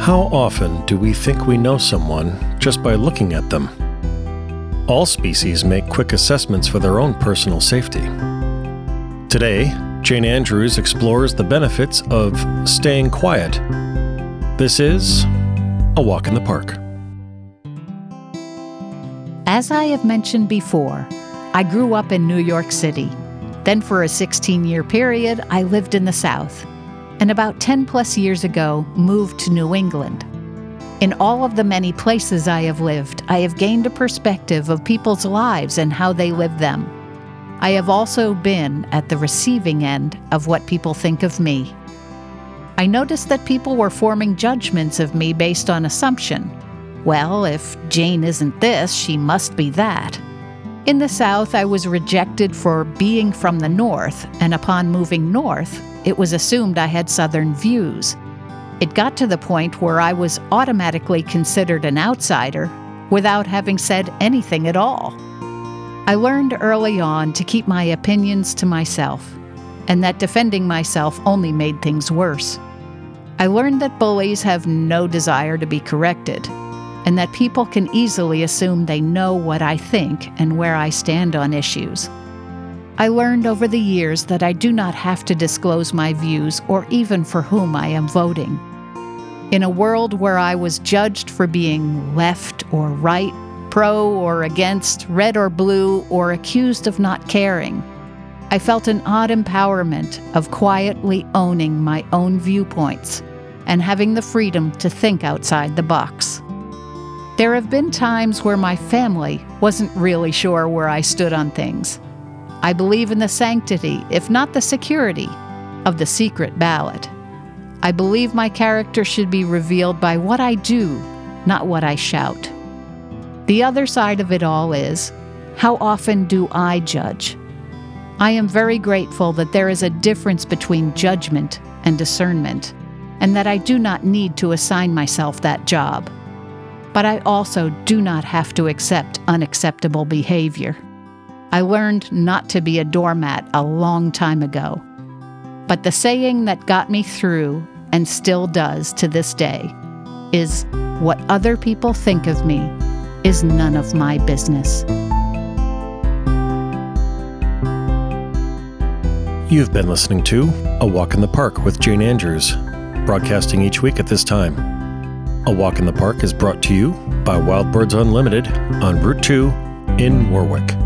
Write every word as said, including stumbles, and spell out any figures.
How often do we think we know someone just by looking at them? All species make quick assessments for their own personal safety. Today, Jane Andrews explores the benefits of staying quiet. This is A Walk in the Park. As I have mentioned before, I grew up in New York City. Then for a sixteen-year period, I lived in the South. And about ten plus years ago, moved to New England. In all of the many places I have lived, I have gained a perspective of people's lives and how they live them. I have also been at the receiving end of what people think of me. I noticed that people were forming judgments of me based on assumption. Well, if Jane isn't this, she must be that. In the South, I was rejected for being from the North, and upon moving north, it was assumed I had Southern views. It got to the point where I was automatically considered an outsider without having said anything at all. I learned early on to keep my opinions to myself, and that defending myself only made things worse. I learned that bullies have no desire to be corrected, and that people can easily assume they know what I think and where I stand on issues. I learned over the years that I do not have to disclose my views or even for whom I am voting. In a world where I was judged for being left or right, pro or against, red or blue, or accused of not caring, I felt an odd empowerment of quietly owning my own viewpoints and having the freedom to think outside the box. There have been times where my family wasn't really sure where I stood on things. I believe in the sanctity, if not the security, of the secret ballot. I believe my character should be revealed by what I do, not what I shout. The other side of it all is, how often do I judge? I am very grateful that there is a difference between judgment and discernment, and that I do not need to assign myself that job. But I also do not have to accept unacceptable behavior. I learned not to be a doormat a long time ago. But the saying that got me through, and still does to this day, is, what other people think of me is none of my business. You've been listening to A Walk in the Park with Jane Andrews, broadcasting each week at this time. A Walk in the Park is brought to you by Wild Birds Unlimited on Route two in Warwick.